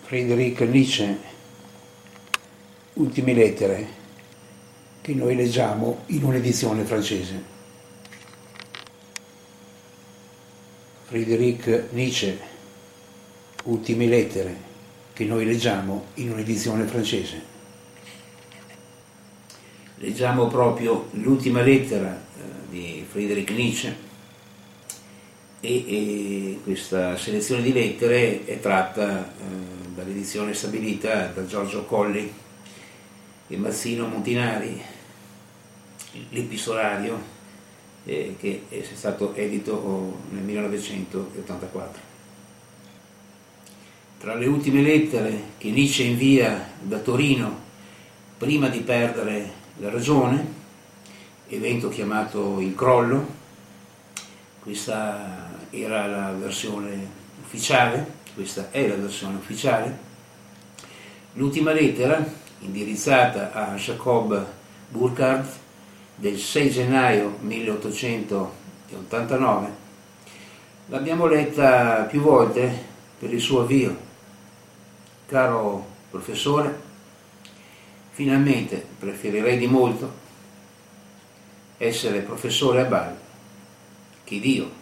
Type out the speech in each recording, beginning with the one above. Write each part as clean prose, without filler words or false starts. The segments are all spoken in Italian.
Friedrich Nietzsche, ultime lettere, che noi leggiamo in un'edizione francese. Friedrich Nietzsche, ultime lettere, che noi leggiamo in un'edizione francese. Leggiamo proprio l'ultima lettera di Friedrich Nietzsche e questa selezione di lettere è tratta dall'edizione stabilita da Giorgio Colli e Mazzino Montinari, l'epistolario che è stato edito nel 1984. Tra le ultime lettere che Nietzsche invia da Torino prima di perdere la ragione, evento chiamato il crollo, questa era la versione ufficiale, questa è la versione ufficiale. L'ultima lettera, indirizzata a Jacob Burckhardt del 6 gennaio 1889, l'abbiamo letta più volte per il suo avvio. Caro professore, finalmente preferirei di molto essere professore a Bâle che Dio.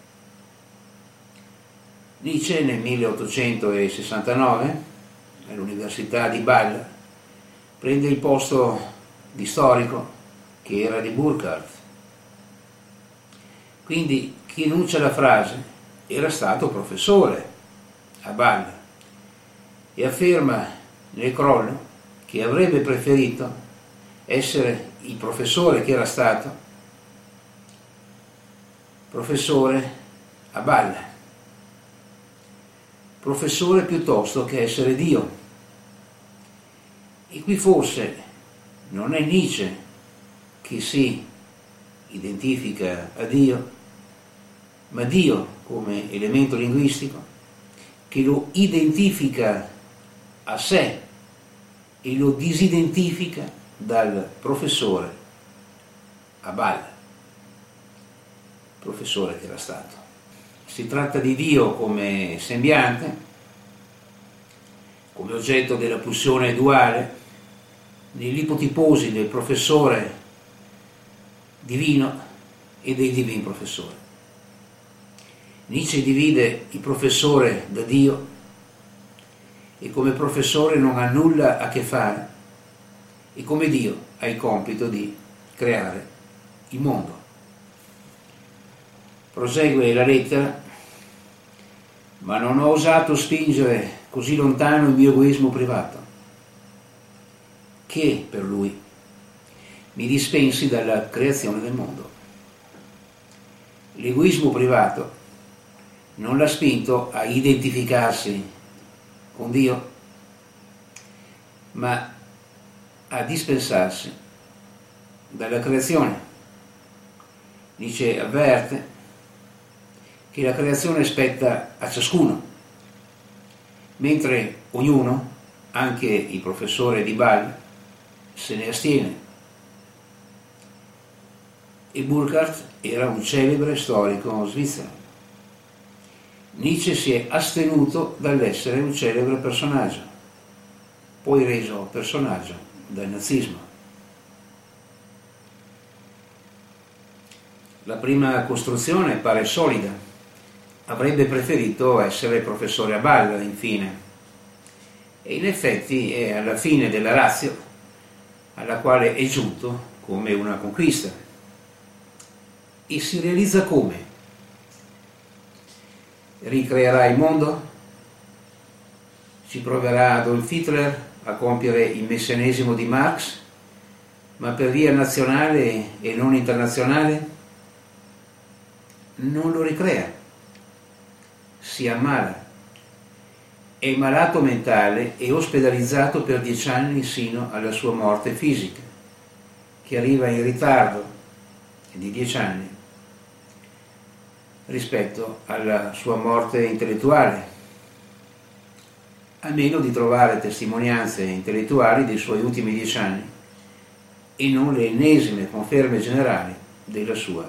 Nietzsche nel 1869 all'Università di Bâle prende il posto di storico che era di Burckhardt. Quindi chi enuncia la frase era stato professore a Bâle e afferma nel crollo che avrebbe preferito essere il professore che era stato professore a Bâle, professore piuttosto che essere Dio. E qui forse non è Nietzsche che si identifica a Dio, ma Dio come elemento linguistico che lo identifica a sé e lo disidentifica dal professore a Bâle, professore che era stato. Si tratta di Dio come sembiante, come oggetto della pulsione duale, nell'ipotiposi del professore divino e dei divini professori. Nietzsche divide il professore da Dio e come professore non ha nulla a che fare e come Dio ha il compito di creare il mondo. Prosegue la lettera: ma non ho osato spingere così lontano il mio egoismo privato, che per lui mi dispensi dalla creazione del mondo. L'egoismo privato non l'ha spinto a identificarsi con Dio, ma a dispensarsi dalla creazione. Nietzsche avverte che la creazione spetta a ciascuno, mentre ognuno, anche il professore di Bâle, se ne astiene. E Burckhardt era un celebre storico svizzero. Nietzsche si è astenuto dall'essere un celebre personaggio, poi reso personaggio dal nazismo. La prima costruzione pare solida. Avrebbe preferito essere professore a Bâle, infine. E in effetti è alla fine della ratio alla quale è giunto come una conquista. E si realizza come? Ricreerà il mondo? Ci proverà Adolf Hitler a compiere il messianesimo di Marx, ma per via nazionale e non internazionale? Non lo ricrea. Si ammala, è malato mentale e ospedalizzato per 10 anni sino alla sua morte fisica, che arriva in ritardo di 10 anni rispetto alla sua morte intellettuale, a meno di trovare testimonianze intellettuali dei suoi ultimi 10 anni e non le ennesime conferme generali della sua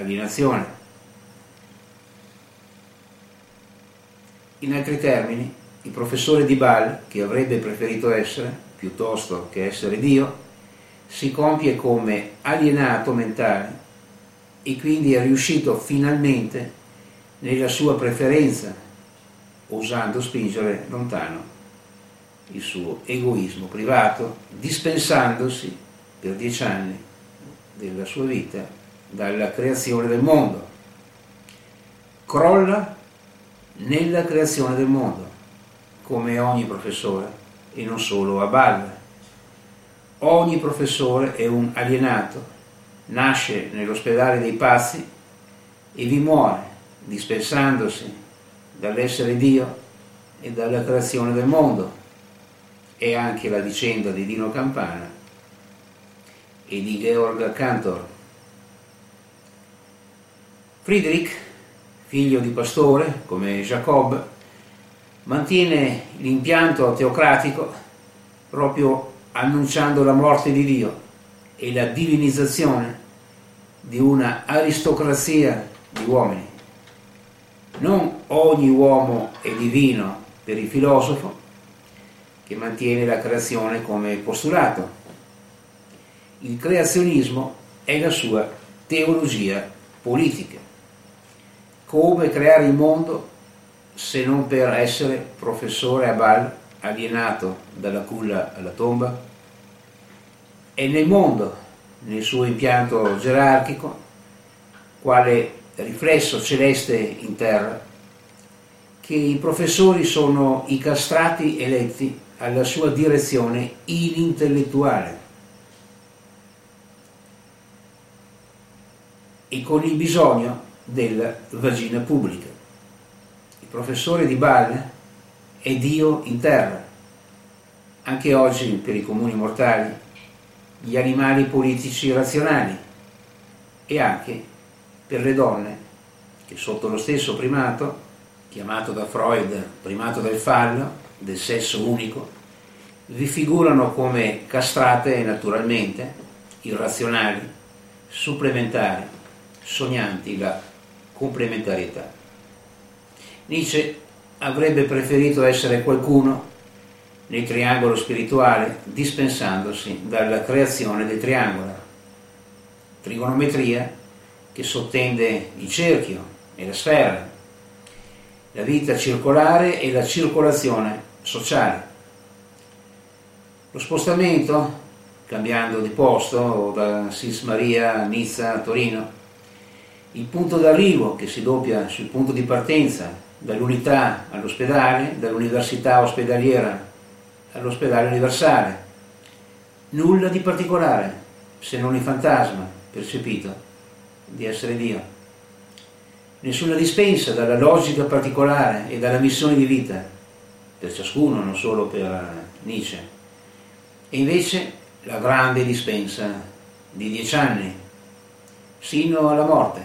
alienazione. In altri termini, il professore di Baal, che avrebbe preferito essere, piuttosto che essere Dio, si compie come alienato mentale e quindi è riuscito finalmente nella sua preferenza, osando spingere lontano il suo egoismo privato, dispensandosi per 10 anni della sua vita dalla creazione del mondo. Crolla nella creazione del mondo, come ogni professore, e non solo a Baal. Ogni professore è un alienato, nasce nell'ospedale dei pazzi e vi muore, dispensandosi dall'essere Dio e dalla creazione del mondo. È anche la vicenda di Dino Campana e di Georg Cantor. Friedrich, figlio di pastore come Jacob, mantiene l'impianto teocratico proprio annunciando la morte di Dio e la divinizzazione di una aristocrazia di uomini. Non ogni uomo è divino per il filosofo, che mantiene la creazione come postulato. Il creazionismo è la sua teologia politica. Come creare il mondo se non per essere professore a Baal, alienato dalla culla alla tomba? È nel mondo, nel suo impianto gerarchico, quale riflesso celeste in terra, che i professori sono i castrati eletti alla sua direzione inintellettuale e con il bisogno della vagina pubblica. Il professore di Baal è Dio in terra. Anche oggi, per i comuni mortali, gli animali politici razionali, e anche per le donne, che sotto lo stesso primato, chiamato da Freud primato del fallo, del sesso unico, vi figurano come castrate naturalmente, irrazionali, supplementari, sognanti la complementarietà. Nietzsche avrebbe preferito essere qualcuno nel triangolo spirituale, dispensandosi dalla creazione del triangolo. Trigonometria che sottende il cerchio e la sfera, la vita circolare e la circolazione sociale. Lo spostamento, cambiando di posto da Sis Maria a Nizza a Torino, il punto d'arrivo che si doppia sul punto di partenza, dall'unità all'ospedale, dall'università ospedaliera all'ospedale universale. Nulla di particolare, se non il fantasma percepito di essere Dio. Nessuna dispensa dalla logica particolare e dalla missione di vita, per ciascuno, non solo per Nietzsche. E invece la grande dispensa di 10 anni, sino alla morte.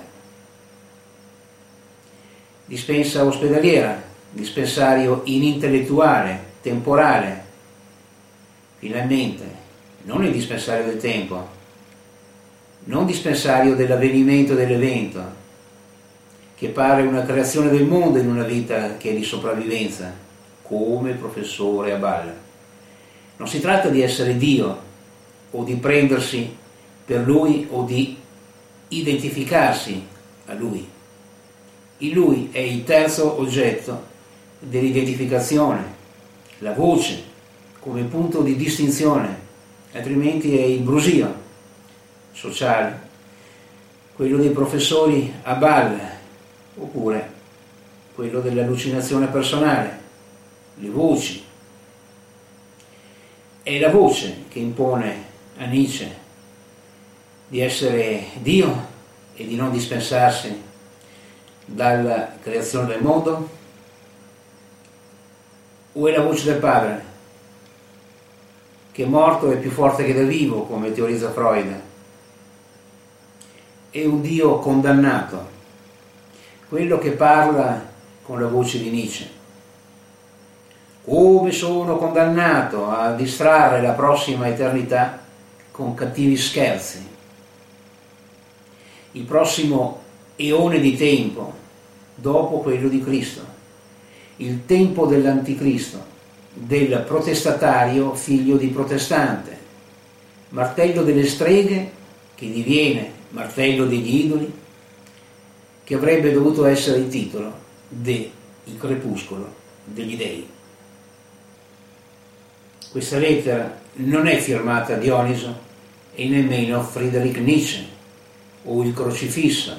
Dispensa ospedaliera, dispensario inintellettuale, temporale. Finalmente, non il dispensario del tempo, non dispensario dell'avvenimento dell'evento, che pare una creazione del mondo in una vita che è di sopravvivenza, come professore a Baal. Non si tratta di essere Dio o di prendersi per Lui o di identificarsi a Lui. Il Lui è il terzo oggetto dell'identificazione, la voce come punto di distinzione, altrimenti è il brusio sociale, quello dei professori a Baal, oppure quello dell'allucinazione personale, le voci. È la voce che impone a Nietzsche di essere Dio e di non dispensarsi dalla creazione del mondo? O è la voce del Padre, che morto è più forte che da vivo, come teorizza Freud? È un Dio condannato, quello che parla con la voce di Nietzsche. Come sono condannato a distrarre la prossima eternità con cattivi scherzi. Il prossimo eone di tempo, dopo quello di Cristo, il tempo dell'anticristo, del protestatario figlio di protestante, martello delle streghe che diviene martello degli idoli, che avrebbe dovuto essere il titolo de Il crepuscolo degli dei. Questa lettera non è firmata Dioniso e nemmeno Friedrich Nietzsche o il crocifisso,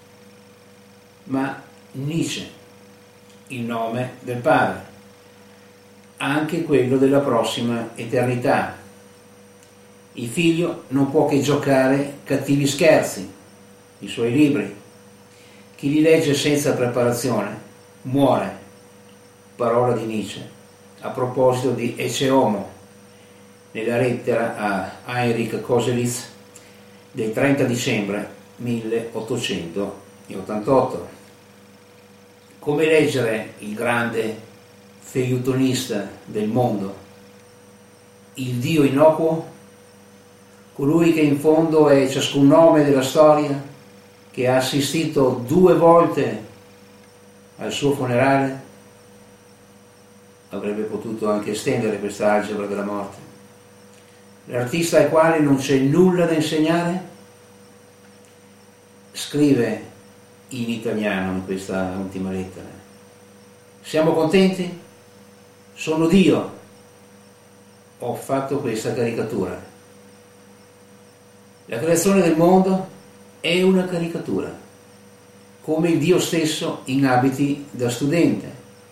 ma Nietzsche, il nome del padre, anche quello della prossima eternità. Il figlio non può che giocare cattivi scherzi, i suoi libri. Chi li legge senza preparazione muore, parola di Nietzsche, a proposito di Ecce Homo, nella lettera a Heinrich Koselitz del 30 dicembre 1888. Come leggere il grande feuilletonista del mondo, il Dio innocuo, colui che in fondo è ciascun nome della storia, che ha assistito 2 volte al suo funerale? Avrebbe potuto anche estendere questa algebra della morte. L'artista al quale non c'è nulla da insegnare scrive in italiano in questa ultima lettera: siamo contenti? Sono Dio, ho fatto questa caricatura. La creazione del mondo è una caricatura, come il Dio stesso in abiti da studente.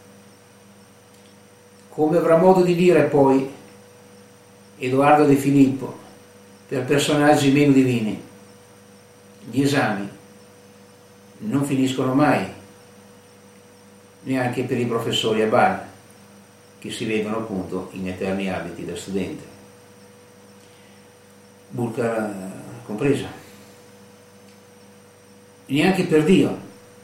Come avrà modo di dire poi Edoardo De Filippo per personaggi meno divini, gli esami non finiscono mai, neanche per i professori a Bari, che si vedono appunto in eterni abiti da studente, Burca compresa. Neanche per Dio,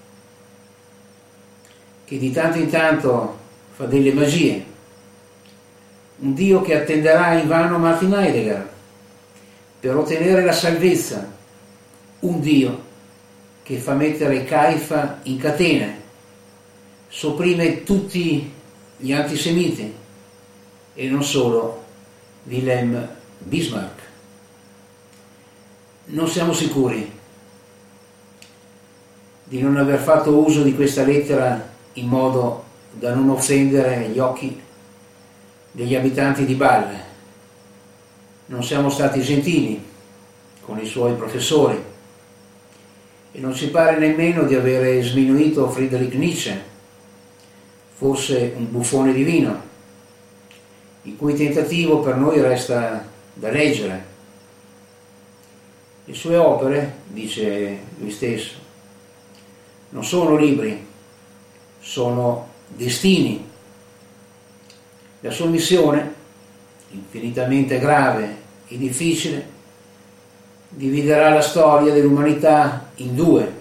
che di tanto in tanto fa delle magie, un Dio che attenderà invano Martin Heidegger per ottenere la salvezza, un Dio che fa mettere Caifa in catene, sopprime tutti gli antisemiti e non solo Wilhelm Bismarck. Non siamo sicuri di non aver fatto uso di questa lettera in modo da non offendere gli occhi degli abitanti di Bâle. Non siamo stati gentili con i suoi professori e non ci pare nemmeno di avere sminuito Friedrich Nietzsche, forse un buffone divino, il cui tentativo per noi resta da leggere. Le sue opere, dice lui stesso, non sono libri, sono destini. La sua missione, infinitamente grave e difficile, dividerà la storia dell'umanità in 2.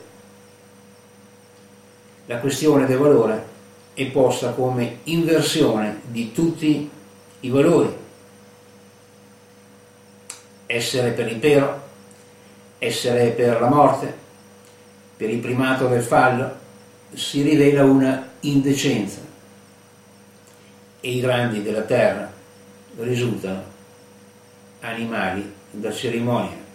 La questione del valore è posta come inversione di tutti i valori. Essere per l'impero, essere per la morte, per il primato del fallo, si rivela una indecenza e i grandi della terra risultano animali da cerimonia.